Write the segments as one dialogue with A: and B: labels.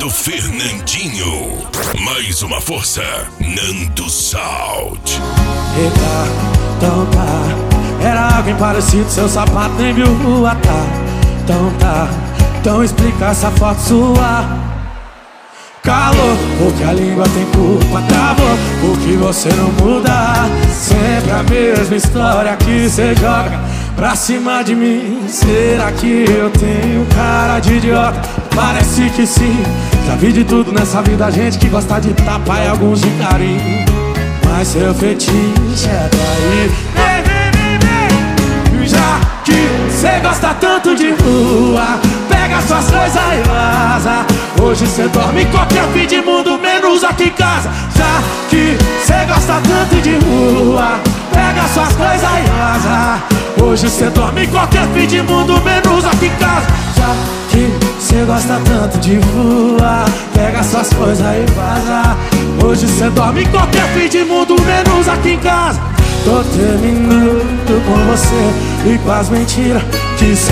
A: Mano Fernandinho. Mais uma força, Nando Salt.
B: Eita, então tá. Era alguém parecido, seu sapato nem viu rua, tá. Então tá, então explica essa foto sua. Calor, porque a língua tem culpa, travou, porque você não muda. Sempre a mesma história que cê joga pra cima de mim. Será que eu tenho cara de idiota? Parece que sim. Já vi de tudo nessa vida, gente que gosta de tapa e alguns de carinho. Mas seu fetiche é trair. Já que cê gosta tanto de rua, pega suas coisas e vaza. Hoje cê dorme em qualquer fim de mundo, menos aqui em casa. Já que cê gosta tanto de rua, pega suas coisas e vaza. Hoje cê dorme em qualquer fim de mundo, menos aqui em casa. Já que cê gosta tanto de rua, pega suas coisas e vaza. Hoje cê dorme em qualquer fim de mundo, menos aqui em casa. Tô terminando com você e com as mentiras que cê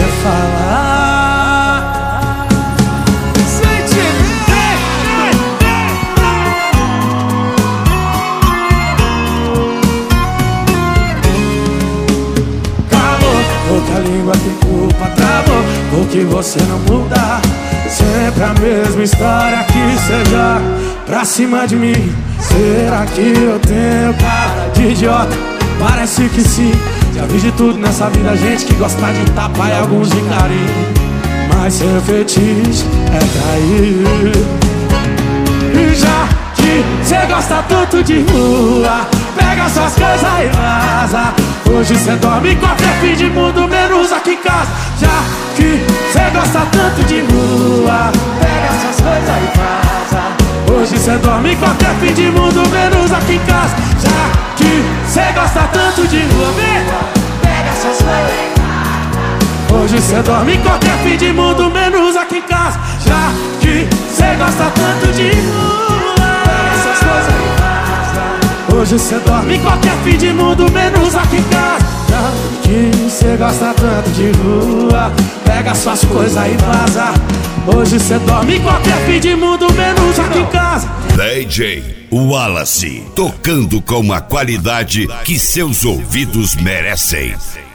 B: fala. Calor, porque a língua tem culpa, travou, porque você não muda. Sempre a mesma história que cê joga pra cima de mim. Será que eu tenho cara de idiota? Parece que sim. Já vi de tudo nessa vida, gente que gosta de tapa e alguns de carinho. Mas seu fetiche é trair. E já que cê gosta tanto de rua, pega suas coisas e vaza. Hoje cê dorme em qualquer fim de mundo, menos aqui em casa. Já que cê gosta tanto de rua, pega suas coisas e vaza. Hoje cê dorme em qualquer fim de mundo, menos aqui em casa. Já que cê gosta tanto de rua, pega suas coisas e vaza. Hoje cê dorme em qualquer fim de mundo, menos aqui em casa. Já que cê gosta tanto de rua, pega suas coisas e vaza. Hoje cê dorme em qualquer fim de mundo, menos aqui em casa. Já que cê gosta tanto de rua, pega suas coisas e vaza. Hoje cê dorme em qualquer fim de mundo, menos aqui em casa.
A: DJ Wallace, tocando com a qualidade que seus ouvidos merecem.